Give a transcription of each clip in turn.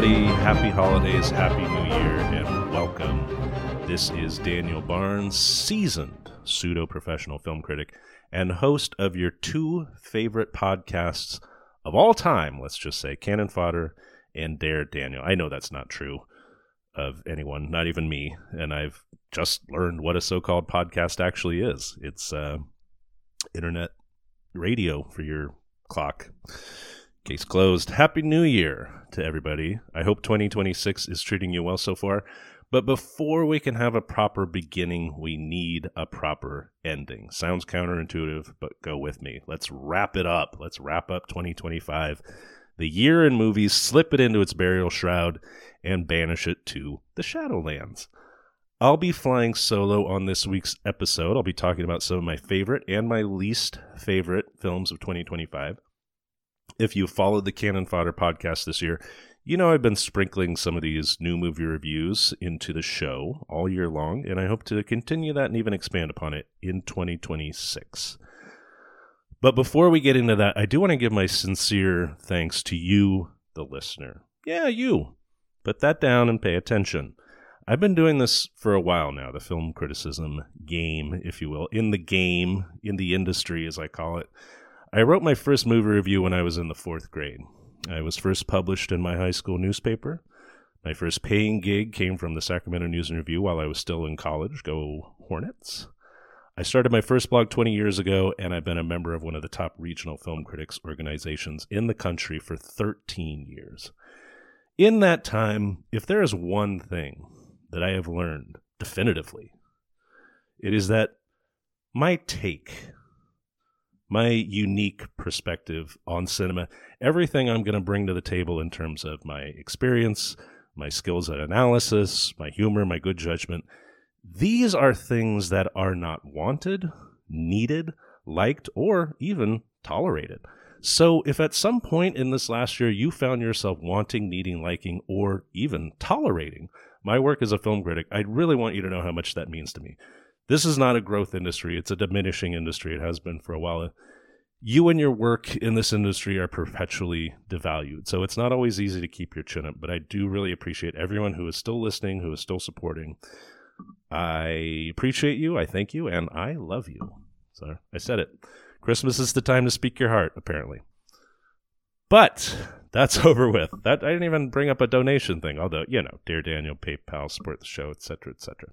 everybody. Happy holidays, happy new year, and welcome. This is Daniel Barnes, seasoned pseudo-professional film critic and host of your two favorite podcasts of all time, let's just say, Cannon Fodder and Dare Daniel. I know that's not true of anyone, not even me, and I've just learned what a so-called podcast actually is. It's internet radio for your clock. Case closed. Happy New Year to everybody. I hope 2026 is treating you well so far. But before we can have a proper beginning, we need a proper ending. Sounds counterintuitive, but go with me. Let's wrap it up. Let's wrap up 2025. The year in movies, slip it into its burial shroud, and banish it to the Shadowlands. I'll be flying solo on this week's episode. I'll be talking about some of my favorite and my least favorite films of 2025. If you followed the Cannon Fodder podcast this year, you know I've been sprinkling some of these new movie reviews into the show all year long, and I hope to continue that and even expand upon it in 2026. But before we get into that, I do want to give my sincere thanks to you, the listener. Yeah, you. Put that down and pay attention. I've been doing this for a while now, the film criticism game, if you will, in the industry, as I call it. I wrote my first movie review when I was in the 4th grade. I was first published in my high school newspaper. My first paying gig came from the Sacramento News and Review while I was still in college. Go Hornets. I started my first blog 20 years ago, and I've been a member of one of the top regional film critics organizations in the country for 13 years. In that time, if there is one thing that I have learned definitively, it is that my unique perspective on cinema, everything I'm going to bring to the table in terms of my experience, my skills at analysis, my humor, my good judgment, these are things that are not wanted, needed, liked, or even tolerated. So if at some point in this last year you found yourself wanting, needing, liking, or even tolerating my work as a film critic, I really want you to know how much that means to me. This is not a growth industry. It's a diminishing industry. It has been for a while. You and your work in this industry are perpetually devalued. So it's not always easy to keep your chin up, but I do really appreciate everyone who is still listening, who is still supporting. I appreciate you. I thank you. And I love you. So I said it. Christmas is the time to speak your heart, apparently. But that's over with. That I didn't even bring up a donation thing, although, Dear Daniel, PayPal, support the show, etc., etc.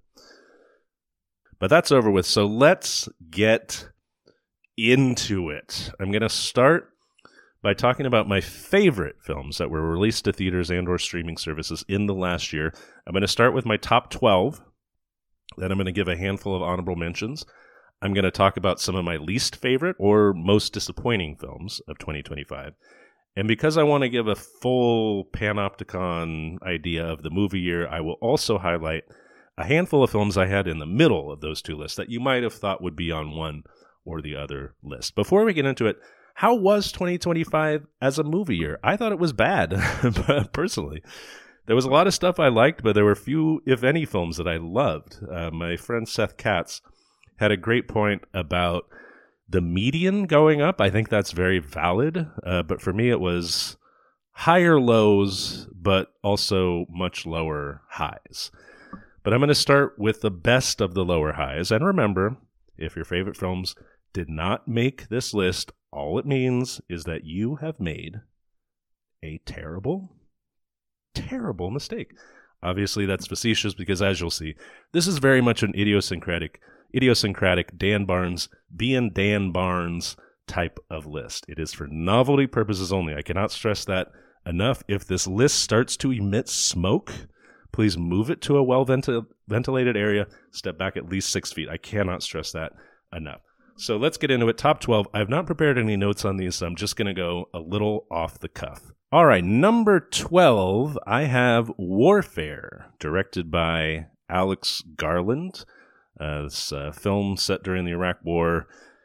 But that's over with, so let's get into it. I'm going to start by talking about my favorite films that were released to theaters and or streaming services in the last year. I'm going to start with my top 12. Then I'm going to give a handful of honorable mentions. I'm going to talk about some of my least favorite or most disappointing films of 2025. And because I want to give a full panopticon idea of the movie year, I will also highlight a handful of films I had in the middle of those two lists that you might have thought would be on one or the other list. Before we get into it, how was 2025 as a movie year? I thought it was bad, personally. There was a lot of stuff I liked, but there were few, if any, films that I loved. My friend Seth Katz had a great point about the median going up. I think that's very valid, but for me it was higher lows, but also much lower highs. But I'm going to start with the best of the lower highs. And remember, if your favorite films did not make this list, all it means is that you have made a terrible, terrible mistake. Obviously, that's facetious because, as you'll see, this is very much an idiosyncratic Dan Barnes being Dan Barnes type of list. It is for novelty purposes only. I cannot stress that enough. If this list starts to emit smoke, please move it to a well-ventilated area. Step back at least 6 feet. I cannot stress that enough. So let's get into it. Top 12. I have not prepared any notes on these, so I'm just going to go a little off the cuff. All right, number 12, I have Warfare, directed by Alex Garland. This film set during the Iraq War.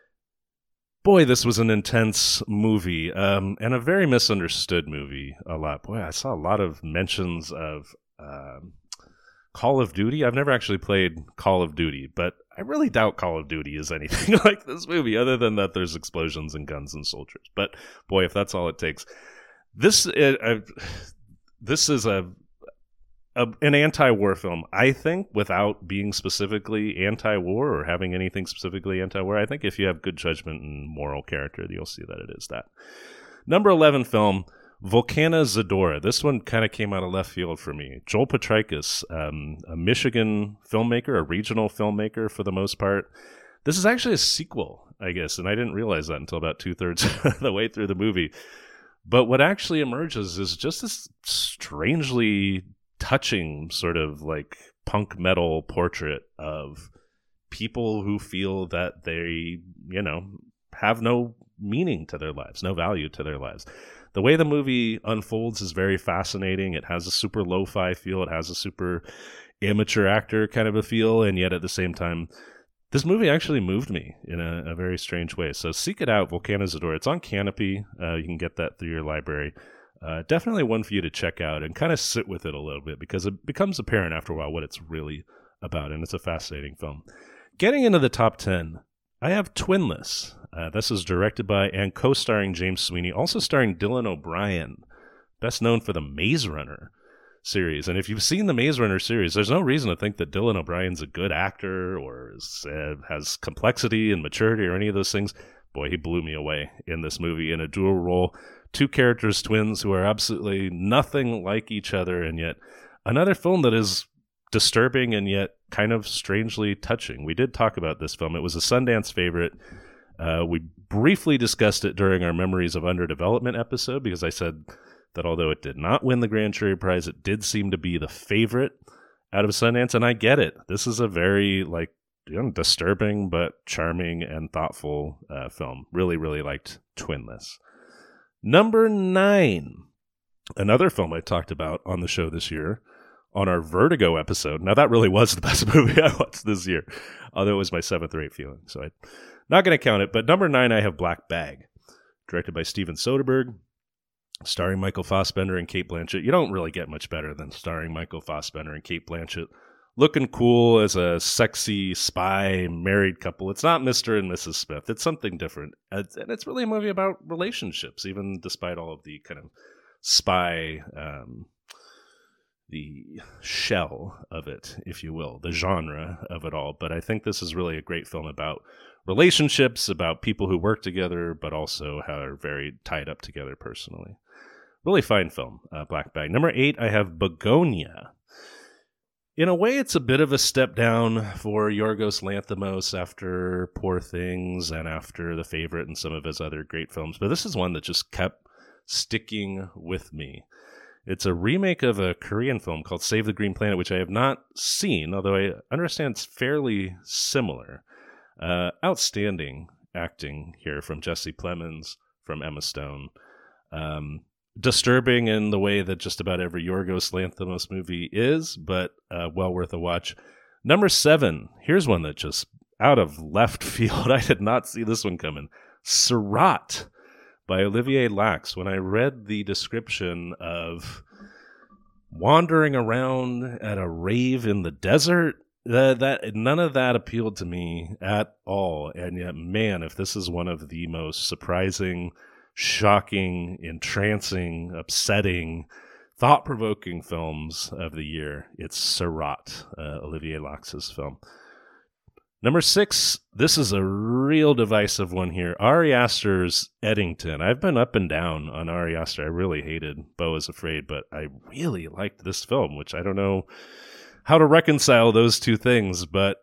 Boy, this was an intense movie, and a very misunderstood movie a lot. Boy, I saw a lot of mentions of Call of Duty. I've never actually played Call of Duty, but I really doubt Call of Duty is anything like this movie, other than that there's explosions and guns and soldiers. But boy, if that's all it takes. The this is an anti-war film, I think, without being specifically anti-war or having anything specifically anti-war. I think if you have good judgment and moral character, you'll see that it is that. Number 11 film, Volcana Zadora. This one kind of came out of left field for me. Joel Petrakis, a Michigan filmmaker, a regional filmmaker for the most part. This is actually a sequel, I guess, and I didn't realize that until about 2/3 of the way through the movie. But what actually emerges is just this strangely touching sort of like punk metal portrait of people who feel that they, have no meaning to their lives, no value to their lives. The way the movie unfolds is very fascinating. It has a super lo-fi feel. It has a super amateur actor kind of a feel. And yet at the same time, this movie actually moved me in a very strange way. So seek it out, Volcana Zadora. It's on Canopy. You can get that through your library. Definitely one for you to check out and kind of sit with it a little bit because it becomes apparent after a while what it's really about. And it's a fascinating film. Getting into the top 10, I have Twinless. This is directed by and co-starring James Sweeney, also starring Dylan O'Brien, best known for the Maze Runner series. And if you've seen the Maze Runner series, there's no reason to think that Dylan O'Brien's a good actor or has complexity and maturity or any of those things. Boy, he blew me away in this movie in a dual role. Two characters, twins, who are absolutely nothing like each other, and yet another film that is disturbing and yet kind of strangely touching. We did talk about this film. It was a Sundance favorite. We briefly discussed it during our Memories of Underdevelopment episode because I said that although it did not win the Grand Jury Prize, it did seem to be the favorite out of Sundance, and I get it. This is a very disturbing but charming and thoughtful film. Really, really liked Twinless. Number 9, another film I talked about on the show this year on our Vertigo episode. Now, that really was the best movie I watched this year, although it was my 7th or 8th feeling, so I'm not going to count it. But number 9, I have Black Bag, directed by Steven Soderbergh, starring Michael Fassbender and Cate Blanchett. You don't really get much better than starring Michael Fassbender and Cate Blanchett looking cool as a sexy spy married couple. It's not Mr. and Mrs. Smith. It's something different. And it's really a movie about relationships, even despite all of the kind of spy, the shell of it, if you will, the genre of it all. But I think this is really a great film about relationships, about people who work together, but also how they're very tied up together personally. Really fine film, Black Bag. Number 8, I have Begonia. In a way, it's a bit of a step down for Yorgos Lanthimos after Poor Things and after The Favorite and some of his other great films. But this is one that just kept sticking with me. It's a remake of a Korean film called Save the Green Planet, which I have not seen, although I understand it's fairly similar. Outstanding acting here from Jesse Plemons, from Emma Stone. Disturbing in the way that just about every Yorgos Lanthimos movie is, but well worth a watch. Number 7, here's one that just out of left field. I did not see this one coming. Seurat by Olivier Lax. When I read the description of wandering around at a rave in the desert, that none of that appealed to me at all. And yet, man, if this is one of the most surprising, shocking, entrancing, upsetting, thought-provoking films of the year, it's Seurat, Olivier Lax's film. Number 6, this is a real divisive one here. Ari Aster's Eddington. I've been up and down on Ari Aster. I really hated Beau is Afraid, but I really liked this film, which I don't know how to reconcile those two things, but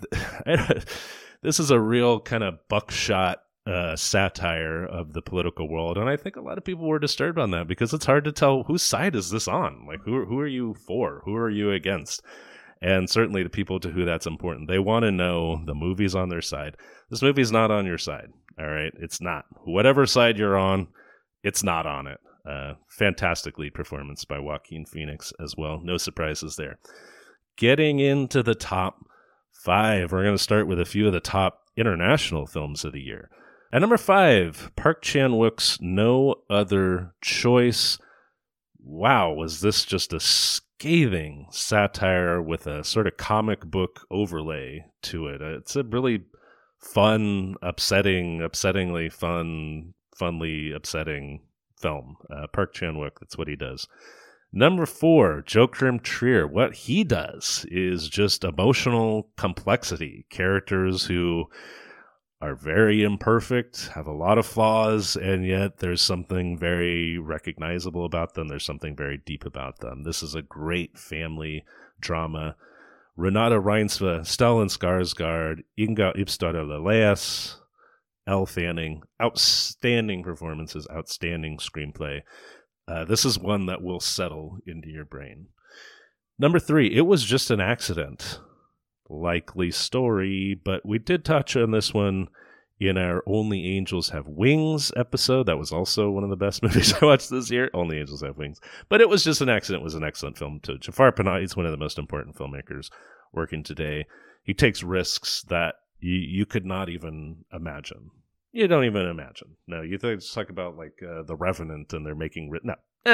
this is a real kind of buckshot satire of the political world, and I think a lot of people were disturbed on that because it's hard to tell whose side is this on. Like, who are you for? Who are you against? And certainly the people to who that's important, they want to know the movie's on their side. This movie's not on your side, all right? It's not. Whatever side you're on, it's not on it. Fantastic lead performance by Joaquin Phoenix as well. No surprises there. Getting into the top 5, we're going to start with a few of the top international films of the year. At number 5, Park Chan-wook's No Other Choice. Wow, was this just a scathing satire with a sort of comic book overlay to it. It's a really fun, upsettingly fun, funly upsetting film. Park Chan-wook, that's what he does. Number 4, Joachim Trier. What he does is just emotional complexity. Characters who are very imperfect, have a lot of flaws, and yet there's something very recognizable about them. There's something very deep about them. This is a great family drama. Renate Reinsve, Stellan Skarsgård, Inga Ipstad-Leleas, Elle Fanning. Outstanding performances, outstanding screenplay. This is one that will settle into your brain. Number 3, It Was Just an Accident. Likely story, but we did touch on this one in our Only Angels Have Wings episode. That was also one of the best movies I watched this year. Only Angels Have Wings. But It Was Just an Accident was an excellent film too. Jafar Panahi is one of the most important filmmakers working today. He takes risks that you could not even imagine. You don't even imagine. No, you talk about like The Revenant and they're making... No.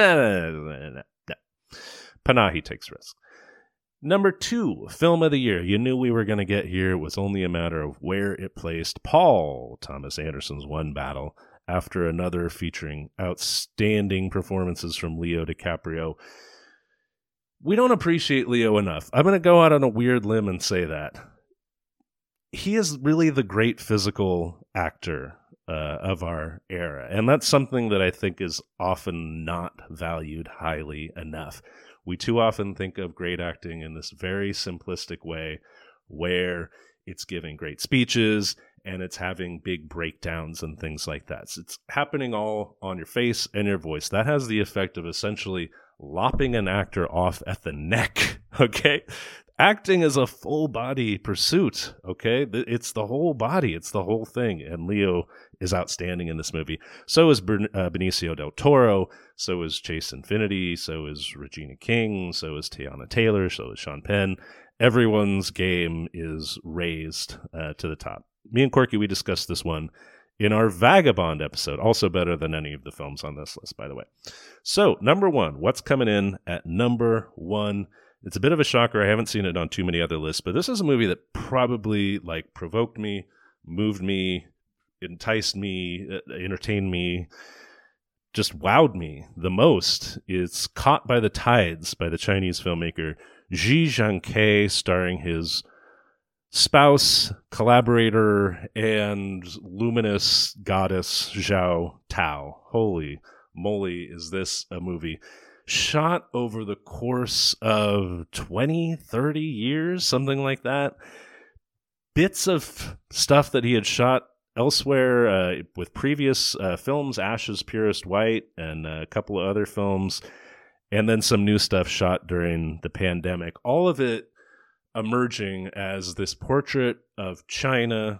Panahi takes risks. Number 2, film of the year. You knew we were going to get here. It was only a matter of where it placed. Paul Thomas Anderson's One Battle, after another, featuring outstanding performances from Leo DiCaprio. We don't appreciate Leo enough. I'm going to go out on a weird limb and say that. He is really the great physical actor of our era. And that's something that I think is often not valued highly enough. We too often think of great acting in this very simplistic way where it's giving great speeches and it's having big breakdowns and things like that. So it's happening all on your face and your voice. That has the effect of essentially lopping an actor off at the neck, okay? Acting is a full body pursuit, okay? It's the whole body, it's the whole thing, and Leo is outstanding in this movie. So is Benicio del Toro, so is Chase Infinity, so is Regina King, so is Teyana Taylor, so is Sean Penn. Everyone's game is raised to the top. Me and Corky, we discussed this one in our Vagabond episode, also better than any of the films on this list, by the way. So, number 1, what's coming in at number 1? It's a bit of a shocker. I haven't seen it on too many other lists, but this is a movie that probably provoked me, moved me, enticed me, entertained me, just wowed me the most. It's Caught by the Tides by the Chinese filmmaker Ji Zhangke, starring his spouse, collaborator, and luminous goddess Zhao Tao. Holy moly, is this a movie shot over the course of 20, 30 years, something like that. Bits of stuff that he had shot elsewhere with previous films, Ash's Purest White, and a couple of other films, and then some new stuff shot during the pandemic. All of it emerging as this portrait of China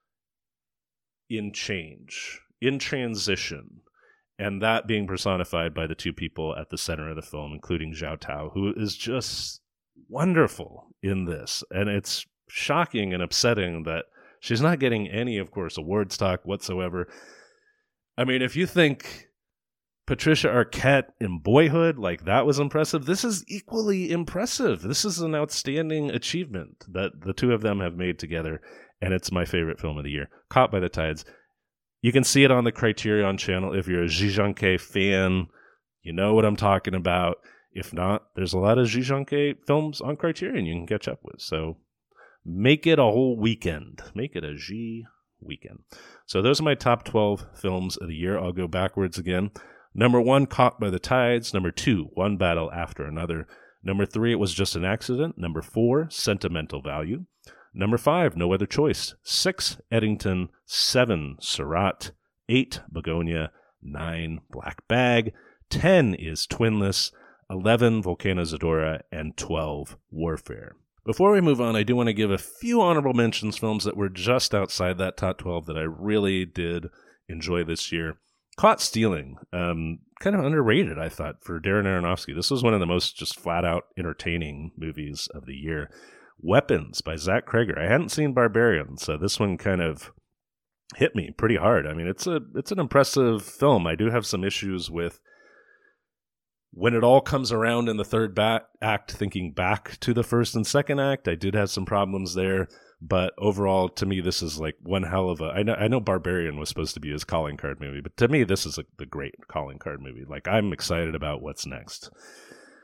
in change, in transition, and that being personified by the two people at the center of the film, including Zhao Tao, who is just wonderful in this. And it's shocking and upsetting that she's not getting any, of course, award stock whatsoever. I mean, if you think Patricia Arquette in Boyhood, that was impressive, this is equally impressive. This is an outstanding achievement that the two of them have made together, and it's my favorite film of the year. Caught by the Tides. You can see it on the Criterion channel. If you're a Ji Zhangke fan, you know what I'm talking about. If not, there's a lot of Ji Zhangke films on Criterion you can catch up with. So make it a whole weekend. Make it a Ji weekend. So those are my top 12 films of the year. I'll go backwards again. Number 1, Caught by the Tides. Number 2, One Battle After Another. Number 3, It Was Just an Accident. Number 4, Sentimental Value. Number 5, No Other Choice. 6, Eddington. 7, Surat. 8, Begonia. 9, Black Bag. 10 is Twinless. 11, Volcano Zadora. And 12, Warfare. Before we move on, I do want to give a few honorable mentions, films that were just outside that top 12 that I really did enjoy this year. Caught Stealing, kind of underrated, I thought, for Darren Aronofsky. This was one of the most just flat-out entertaining movies of the year. Weapons by Zach Cregger. I hadn't seen Barbarian, so this one kind of hit me pretty hard. I mean, it's an impressive film. I do have some issues with when it all comes around in the third act, thinking back to the first and second act. I did have some problems there, but overall, to me, this is one hell of a... I know Barbarian was supposed to be his calling card movie, but to me, this is the great calling card movie. I'm excited about what's next.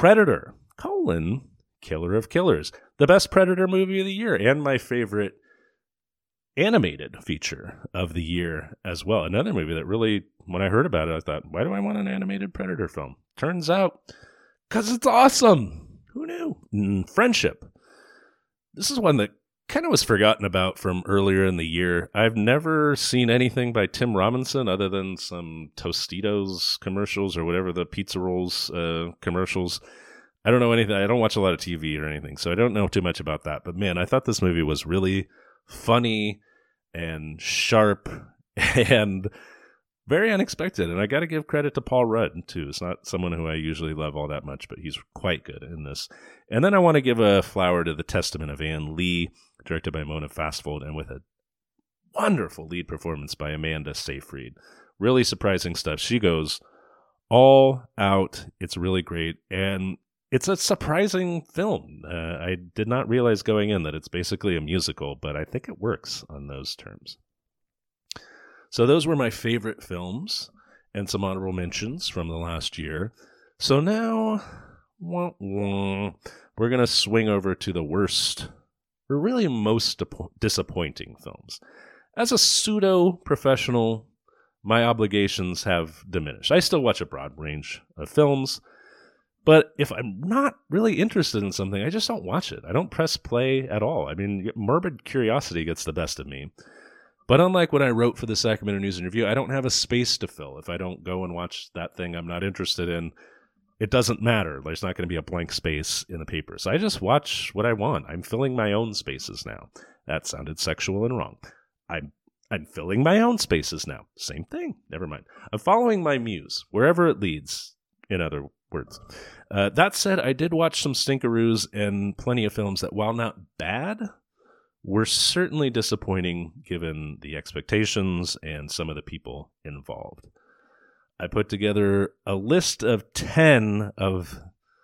Predator, Killer of Killers. The best Predator movie of the year and my favorite animated feature of the year as well. Another movie that really, when I heard about it, I thought, why do I want an animated Predator film? Turns out, because it's awesome. Who knew? Friendship. This is one that kind of was forgotten about from earlier in the year. I've never seen anything by Tim Robinson other than some Tostitos commercials or whatever, the pizza rolls commercials. I don't know anything. I don't watch a lot of TV or anything, so I don't know too much about that. But man, I thought this movie was really funny and sharp and very unexpected. And I got to give credit to Paul Rudd, too. It's not someone who I usually love all that much, but he's quite good in this. And then I want to give a flower to The Testament of Anne Lee, directed by Mona Fastvold, and with a wonderful lead performance by Amanda Seyfried. Really surprising stuff. She goes all out. It's really great. And it's a surprising film. I did not realize going in that it's basically a musical, but I think it works on those terms. So those were my favorite films and some honorable mentions from the last year. So now we're going to swing over to the worst, or really most disappointing films. As a pseudo-professional, my obligations have diminished. I still watch a broad range of films, but if I'm not really interested in something, I just don't watch it. I don't press play at all. I mean, morbid curiosity gets the best of me. But unlike when I wrote for the Sacramento News and Review, I don't have a space to fill. If I don't go and watch that thing I'm not interested in, it doesn't matter. There's not going to be a blank space in the paper. So I just watch what I want. I'm filling my own spaces now. That sounded sexual and wrong. I'm filling my own spaces now. Same thing. Never mind. I'm following my muse, wherever it leads, in other words. That said, I did watch some stinkeroos and plenty of films that, while not bad, were certainly disappointing given the expectations and some of the people involved. I put together a list of 10 of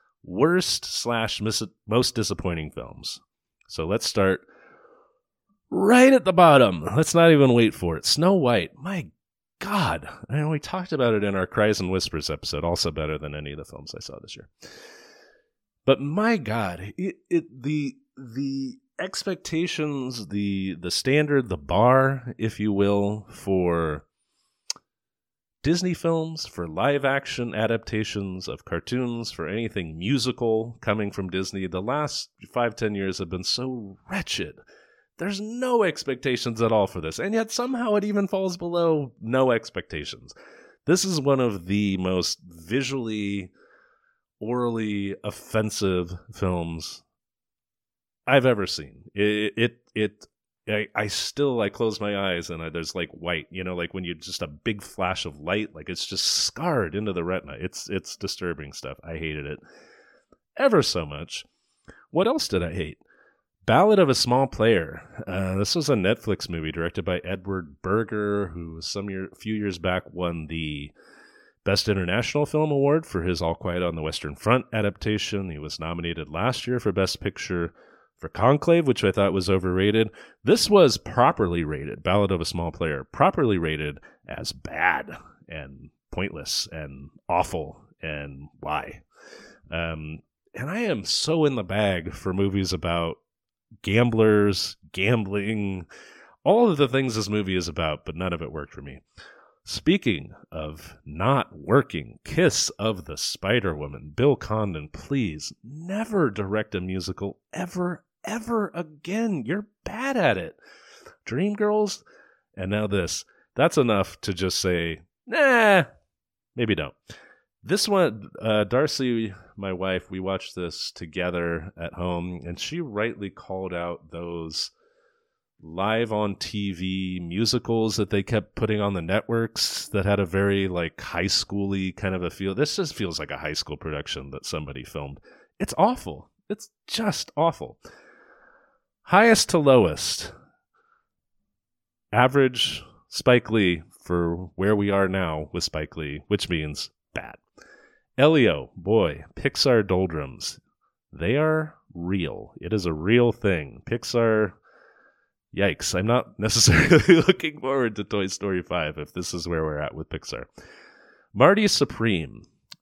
worst/most disappointing films. So let's start right at the bottom. Let's not even wait for it. Snow White. My God. I know we talked about it in our Cries and Whispers episode, also better than any of the films I saw this year. But my God, the expectations, the standard, the bar, if you will, for Disney films, for live action adaptations of cartoons, for anything musical coming from Disney, the last 5-10 years have been so wretched. There's no expectations at all for this, and yet somehow it even falls below no expectations. This is one of the most visually, orally offensive films I've ever seen. I still close my eyes and there's like white, like when you just a big flash of light, like it's just scarred into the retina. It's disturbing stuff. I hated it ever so much. What else did I hate? Ballad of a Small Player. This was a Netflix movie directed by Edward Berger, who few years back won the Best International Film Award for his All Quiet on the Western Front adaptation. He was nominated last year for Best Picture for Conclave, which I thought was overrated. This was properly rated, Ballad of a Small Player, properly rated as bad and pointless and awful and why. And I am so in the bag for movies about gamblers, gambling, all of the things this movie is about, but none of it worked for me. Speaking of not working, Kiss of the Spider-Woman. Bill Condon, please never direct a musical ever again. You're bad at it. Dreamgirls, and now this. That's enough to just say, nah, maybe don't. This one, Darcy, my wife, we watched this together at home, and she rightly called out those live on TV musicals that they kept putting on the networks that had a very high schooly kind of a feel. This just feels like a high school production that somebody filmed. It's awful. It's just awful. Highest to lowest. Average Spike Lee for where we are now with Spike Lee, which means bad. Elio, boy, Pixar doldrums. They are real. It is a real thing. Pixar, yikes. I'm not necessarily looking forward to Toy Story 5 if this is where we're at with Pixar. Marty Supreme.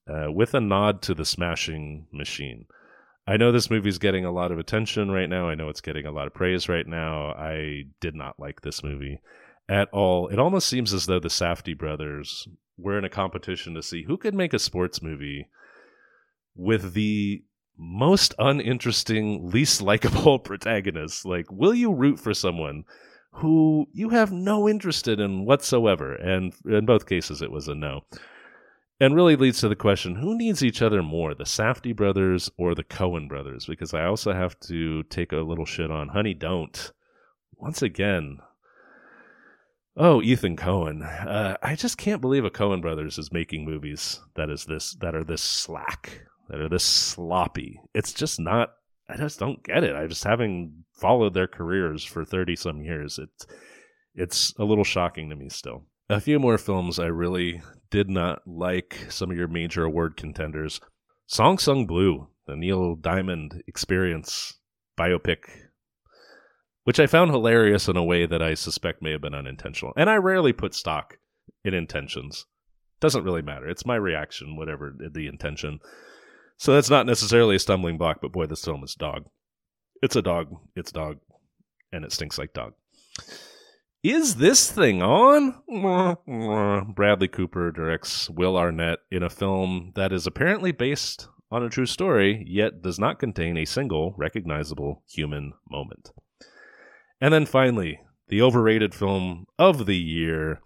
with a nod to the Smashing Machine. I know this movie's getting a lot of attention right now. I know it's getting a lot of praise right now. I did not like this movie at all. It almost seems as though the Safdie brothers were in a competition to see who could make a sports movie with the most uninteresting, least likable protagonist. Like, will you root for someone who you have no interest in whatsoever? And in both cases, it was a no. And really leads to the question, who needs each other more, the Safdie brothers or the Coen brothers? Because I also have to take a little shit on Honey Don't. Once again, oh, Ethan Coen. I just can't believe a Coen brothers is making movies that are this slack, that are this sloppy. It's just not, I just don't get it. I just, having followed their careers for 30-some years, it's a little shocking to me still. A few more films I really did not like, some of your major award contenders. Song Sung Blue, the Neil Diamond Experience biopic, which I found hilarious in a way that I suspect may have been unintentional. And I rarely put stock in intentions. Doesn't really matter. It's my reaction, whatever the intention. So that's not necessarily a stumbling block, but boy, this film is dog. It's a dog, it's dog, and it stinks like dog. Is this thing on? Bradley Cooper directs Will Arnett in a film that is apparently based on a true story, yet does not contain a single recognizable human moment. And then finally, the overrated film of the year.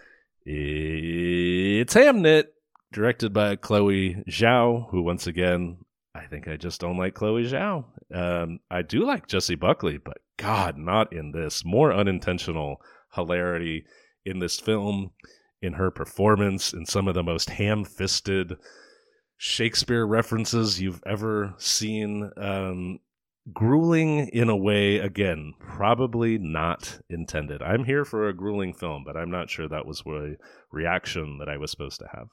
It's Hamnet, directed by Chloe Zhao, who once again, I think I just don't like Chloe Zhao. I do like Jessie Buckley, but God, not in this. More unintentional hilarity in this film, in her performance, in some of the most ham-fisted Shakespeare references you've ever seen. Grueling in a way, again, probably not intended. I'm here for a grueling film, but I'm not sure that was a reaction that I was supposed to have.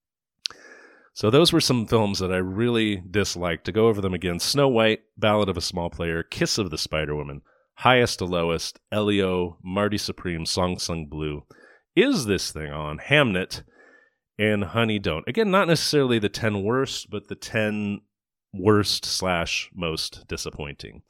So those were some films that I really disliked. To go over them again: Snow White, Ballad of a Small Player, Kiss of the Spider-Woman, Highest to Lowest, Elio, Marty Supreme, Song Sung Blue, Is This Thing On, Hamnet, and Honey Don't. Again, not necessarily the 10 worst, but the 10 worst / most disappointing.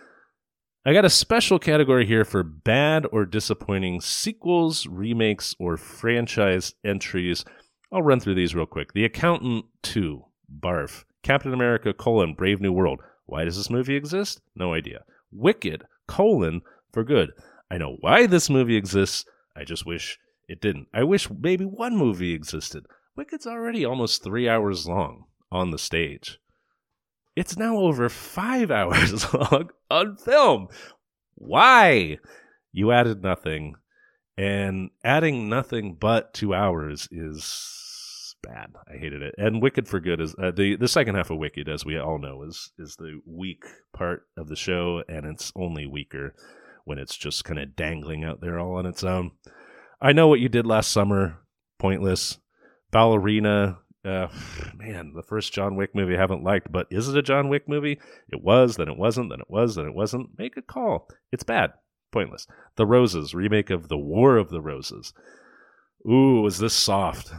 I got a special category here for bad or disappointing sequels, remakes, or franchise entries. I'll run through these real quick. The Accountant 2, barf. Captain America, Brave New World. Why does this movie exist? No idea. Wicked, for good. I know why this movie exists. I just wish it didn't. I wish maybe one movie existed. Wicked's already almost 3 hours long on the stage. It's now over 5 hours long on film. Why? You added nothing. And adding nothing but 2 hours is bad. I hated it. And Wicked for Good is the second half of Wicked, as we all know, is the weak part of the show, and it's only weaker when it's just kind of dangling out there all on its own. I Know What You Did Last Summer, pointless. Ballerina, man, the first John Wick movie I haven't liked, but is it a John Wick movie? It was, then it wasn't, then it was, then it wasn't. Make a call. It's bad. Pointless. The Roses, remake of The War of the Roses. Ooh, is this soft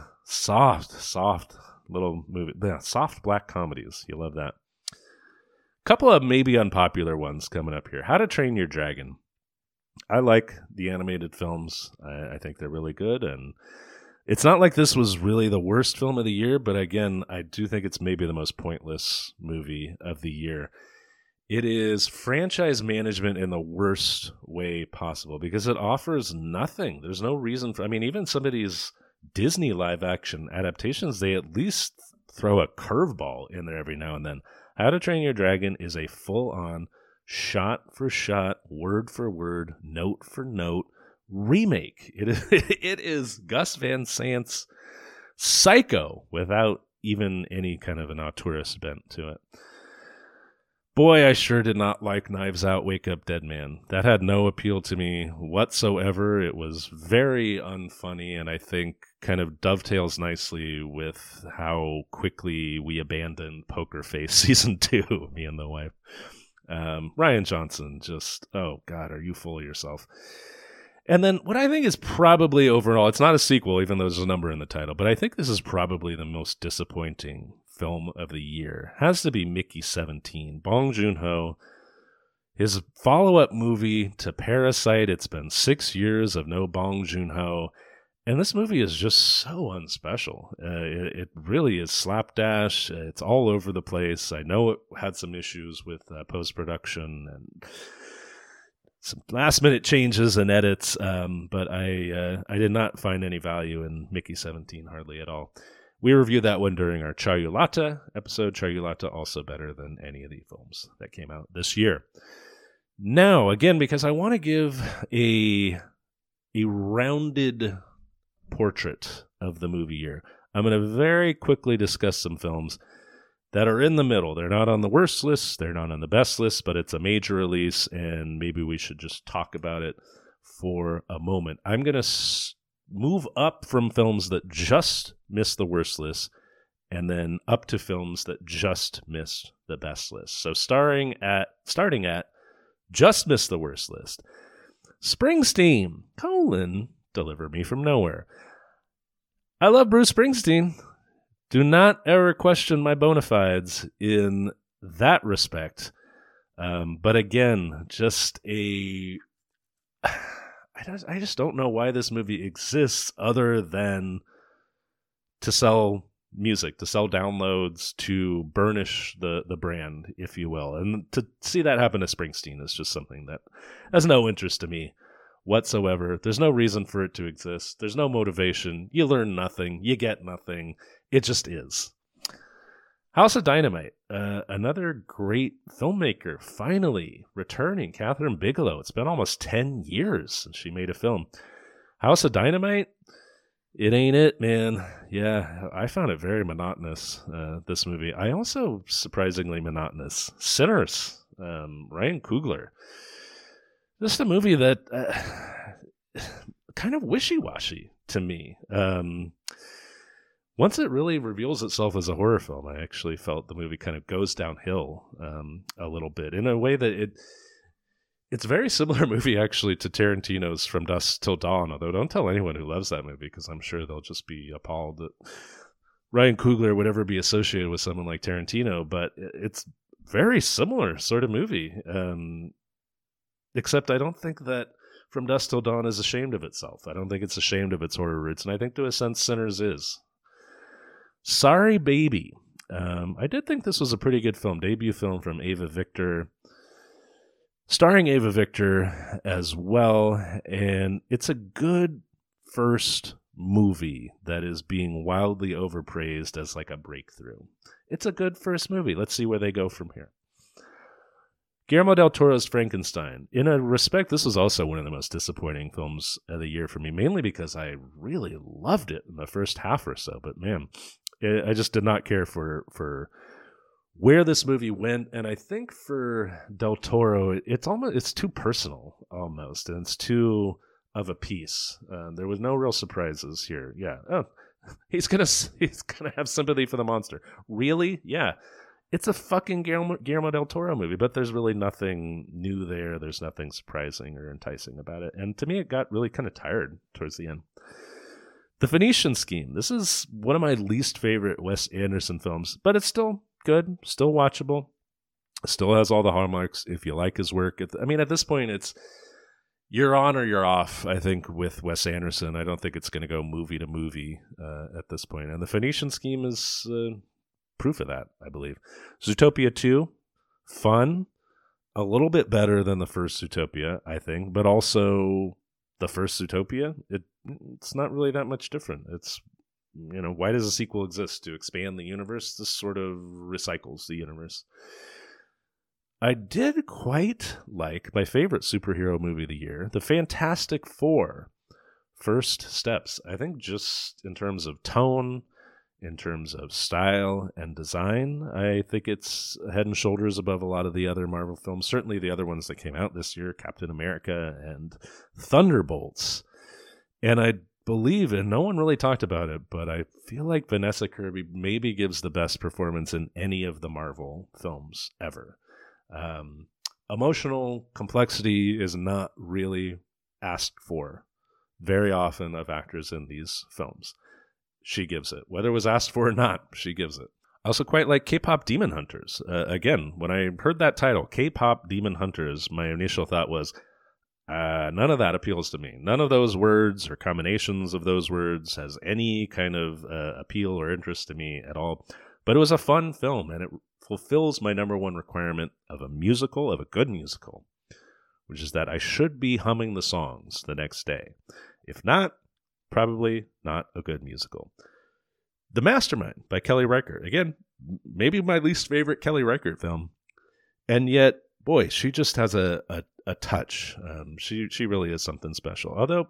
little movie. Yeah, soft black comedies. You love that. Couple of maybe unpopular ones coming up here. How to Train Your Dragon. I like the animated films. I think they're really good, and it's not like this was really the worst film of the year, but again, I do think it's maybe the most pointless movie of the year. It is franchise management in the worst way possible because it offers nothing. There's no reason for, even some of these Disney live action adaptations, they at least throw a curveball in there every now and then. How to Train Your Dragon is a full-on, shot-for-shot, word-for-word, note-for-note remake. It is Gus Van Sant's Psycho without even any kind of an auteurist bent to it. Boy, I sure did not like Knives Out, Wake Up Dead Man. That had no appeal to me whatsoever. It was very unfunny, and I think kind of dovetails nicely with how quickly we abandoned Poker Face Season 2, me and the wife. Rian Johnson just, oh God, are you full of yourself? And then what I think is probably overall, it's not a sequel, even though there's a number in the title, but I think this is probably the most disappointing film of the year. Has to be Mickey 17. Bong Joon-ho, his follow-up movie to Parasite. It's been 6 years of no Bong Joon-ho, and this movie is just so unspecial. It really is slapdash. It's all over the place. I know it had some issues with post-production and some last-minute changes and edits, but I did not find any value in Mickey 17, hardly at all. We reviewed that one during our Chayulata episode. Chayulata also better than any of the films that came out this year. Now, again, because I want to give a rounded portrait of the movie year, I'm going to very quickly discuss some films that are in the middle. They're not on the worst list, they're not on the best list, but it's a major release, and maybe we should just talk about it for a moment. I'm going to move up from films that just missed the worst list, and then up to films that just missed the best list. So starting at just missed the worst list. Springsteen, Deliver Me From Nowhere. I love Bruce Springsteen. Do not ever question my bona fides in that respect. But again, I just don't know why this movie exists other than to sell music, to sell downloads, to burnish the brand, if you will. And to see that happen to Springsteen is just something that has no interest to me whatsoever. There's no reason for it to exist. There's no motivation. You learn nothing. You get nothing. It just is. House of Dynamite, another great filmmaker, finally returning, Catherine Bigelow. It's been almost 10 years since she made a film. House of Dynamite, it ain't it, man. Yeah, I found it very monotonous, this movie. I also, surprisingly monotonous. Sinners, Ryan Coogler. Just a movie that kind of wishy-washy to me. Once it really reveals itself as a horror film, I actually felt the movie kind of goes downhill a little bit in a way that it's a very similar movie actually to Tarantino's From Dusk Till Dawn, although don't tell anyone who loves that movie because I'm sure they'll just be appalled that Ryan Coogler would ever be associated with someone like Tarantino, but it's very similar sort of movie, except I don't think that From Dusk Till Dawn is ashamed of itself. I don't think it's ashamed of its horror roots, and I think to a sense Sinners is. Sorry Baby. I did think this was a pretty good film, debut film from Ava Victor, starring Ava Victor as well, and it's a good first movie that is being wildly overpraised as like a breakthrough. It's a good first movie. Let's see where they go from here. Guillermo del Toro's Frankenstein. In a respect, this was also one of the most disappointing films of the year for me, mainly because I really loved it in the first half or so, but man, I just did not care for where this movie went, and I think for Del Toro, it's too personal almost, and it's too of a piece. There was no real surprises here. Yeah, he's gonna have sympathy for the monster. Really? Yeah, it's a fucking Guillermo del Toro movie, but there's really nothing new there. There's nothing surprising or enticing about it, and to me, it got really kind of tired towards the end. The Phoenician Scheme. This is one of my least favorite Wes Anderson films, but it's still good, still watchable, still has all the hallmarks if you like his work. I mean, at this point, it's you're on or you're off, I think, with Wes Anderson. I don't think it's going to go movie to movie at this point. And The Phoenician Scheme is proof of that, I believe. Zootopia 2, fun, a little bit better than the first Zootopia, I think, but also the first Zootopia, it's not really that much different. It's, why does a sequel exist? To expand the universe? This sort of recycles the universe. I did quite like my favorite superhero movie of the year, The Fantastic Four, First Steps. I think just in terms of tone, in terms of style and design, I think it's head and shoulders above a lot of the other Marvel films. Certainly the other ones that came out this year, Captain America and Thunderbolts. And I believe, and no one really talked about it, but I feel like Vanessa Kirby maybe gives the best performance in any of the Marvel films ever. Emotional complexity is not really asked for very often of actors in these films. She gives it. Whether it was asked for or not, she gives it. I also quite like K-pop Demon Hunters. Again, when I heard that title, K-pop Demon Hunters, my initial thought was, none of that appeals to me. None of those words or combinations of those words has any kind of appeal or interest to me at all. But it was a fun film, and it fulfills my number one requirement of a musical, of a good musical, which is that I should be humming the songs the next day. If not, probably not a good musical. The Mastermind by Kelly Reichardt. Again, maybe my least favorite Kelly Reichardt film. And yet, boy, she just has a touch. She really is something special. Although,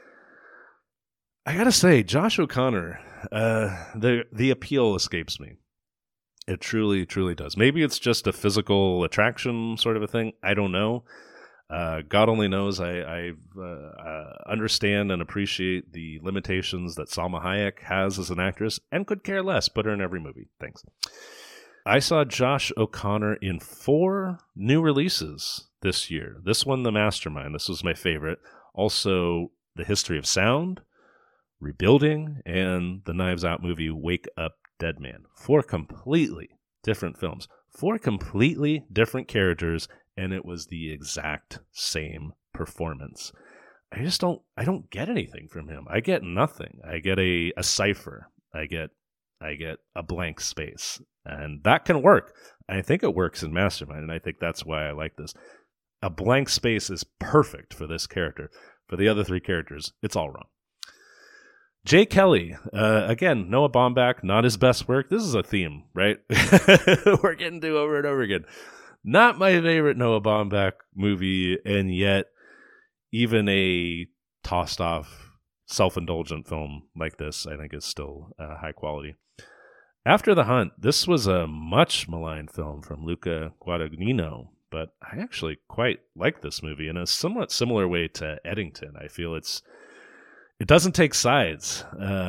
I gotta say, Josh O'Connor, the appeal escapes me. It truly, truly does. Maybe it's just a physical attraction sort of a thing. I don't know. God only knows. I understand and appreciate the limitations that Salma Hayek has as an actress and could care less. Put her in every movie. Thanks. I saw Josh O'Connor in 4 new releases this year. This one, The Mastermind. This was my favorite. Also, The History of Sound, Rebuilding, and the Knives Out movie Wake Up Dead Man. 4 completely different films. 4 completely different characters, and it was the exact same performance. I don't get anything from him. I get nothing. I get a cipher. I get a blank space. And that can work. I think it works in Mastermind, and I think that's why I like this. A blank space is perfect for this character. For the other 3 characters, it's all wrong. Jay Kelly, again, Noah Baumbach, not his best work. This is a theme, right? We're getting to over and over again. Not my favorite Noah Baumbach movie, and yet even a tossed-off, self-indulgent film like this, I think, is still high quality. After the Hunt, this was a much maligned film from Luca Guadagnino, but I actually quite like this movie in a somewhat similar way to Eddington. I feel it doesn't take sides.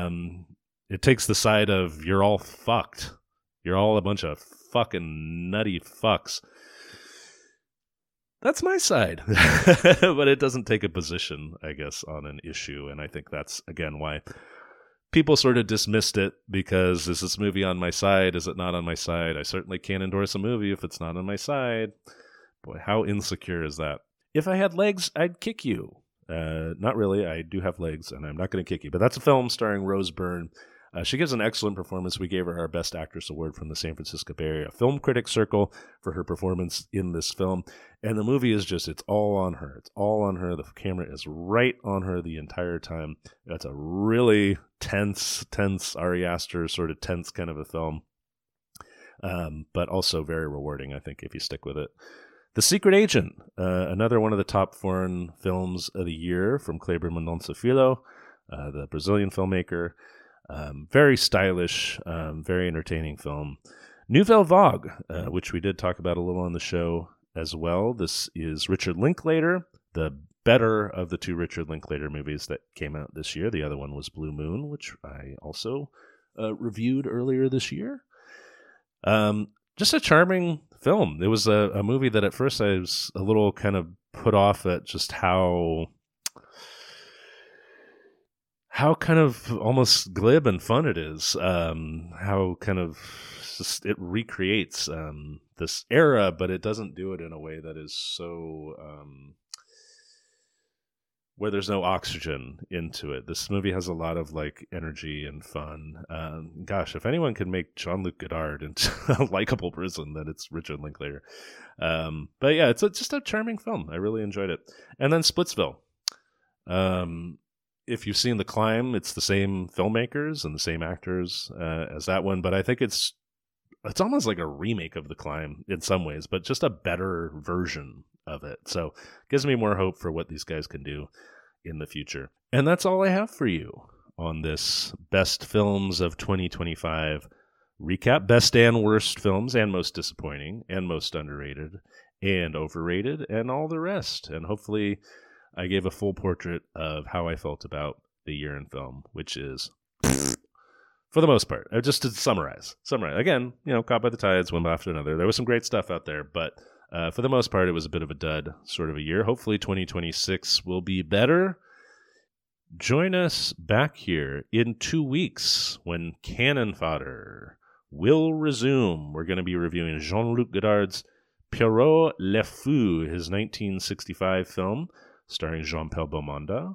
It takes the side of you're all fucked. You're all a bunch of fucking nutty fucks. That's my side. But it doesn't take a position, I guess, on an issue. And I think that's, again, why people sort of dismissed it, because is this movie on my side? Is it not on my side? I certainly can't endorse a movie if it's not on my side. Boy, how insecure is that? If I had legs, I'd kick you. Not really. I do have legs, and I'm not going to kick you. But that's a film starring Rose Byrne. She gives an excellent performance. We gave her our Best Actress Award from the San Francisco Bay Area Film Critics Circle for her performance in this film. And the movie is just, it's all on her. It's all on her. The camera is right on her the entire time. That's a really tense Ari Aster sort of tense kind of a film. But also very rewarding, I think, if you stick with it. The Secret Agent, another one of the top foreign films of the year from Kleber Mendonça Filho, the Brazilian filmmaker. Very stylish, very entertaining film. Nouvelle Vague, which we did talk about a little on the show as well. This is Richard Linklater, the better of the 2 Richard Linklater movies that came out this year. The other one was Blue Moon, which I also reviewed earlier this year. Just a charming film. It was a movie that at first I was a little kind of put off at just how kind of almost glib and fun it is. How kind of just it recreates this era, but it doesn't do it in a way that is so where there's no oxygen into it. This movie has a lot of like energy and fun. Gosh, if anyone can make Jean-Luc Godard into a likable person, then it's Richard Linklater. But yeah, it's just a charming film. I really enjoyed it. And then Splitsville. If you've seen The Climb, it's the same filmmakers and the same actors as that one, but I think it's almost like a remake of The Climb in some ways, but just a better version of it. So it gives me more hope for what these guys can do in the future. And that's all I have for you on this Best Films of 2025 recap. Best and worst films, and most disappointing, and most underrated, and overrated, and all the rest. And hopefully I gave a full portrait of how I felt about the year in film, which is, for the most part, just to summarize. Again, Caught by the Tides, one after another. There was some great stuff out there, but For the most part, it was a bit of a dud sort of a year. Hopefully 2026 will be better. Join us back here in 2 weeks when Cannon Fodder will resume. We're going to be reviewing Jean-Luc Godard's Pierrot Le Fou, his 1965 film starring Jean-Paul Belmondo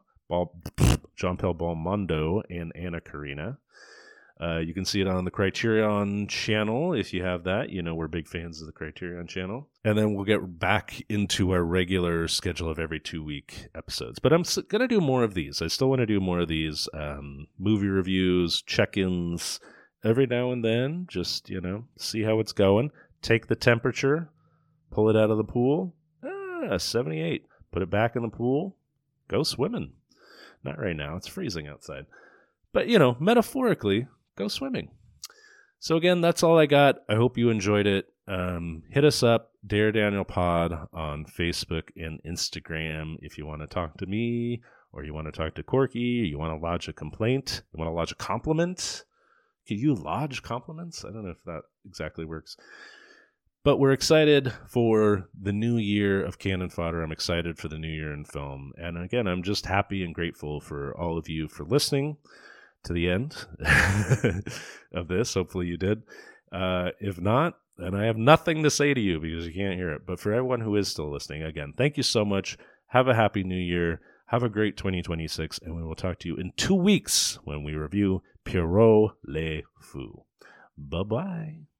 and Anna Karina. You can see it on the Criterion channel. If you have that, we're big fans of the Criterion channel. And then we'll get back into our regular schedule of every 2-week episodes. But I'm going to do more of these. I still want to do more of these movie reviews, check-ins every now and then. Just, see how it's going. Take the temperature, pull it out of the pool. 78. Put it back in the pool. Go swimming. Not right now. It's freezing outside. But, metaphorically, go swimming. So again, that's all I got. I hope you enjoyed it. Hit us up, Dare Daniel Pod, on Facebook and Instagram if you want to talk to me, or you want to talk to Corky, or you want to lodge a complaint, you want to lodge a compliment. Can you lodge compliments? I don't know if that exactly works. But we're excited for the new year of Cannon Fodder. I'm excited for the new year in film. And again, I'm just happy and grateful for all of you for listening to the end of this. Hopefully you did. If not, then I have nothing to say to you because you can't hear it. But for everyone who is still listening, again, thank you so much. Have a happy new year. Have a great 2026. And we will talk to you in 2 weeks when we review Pierrot Le Fou. Bye-bye.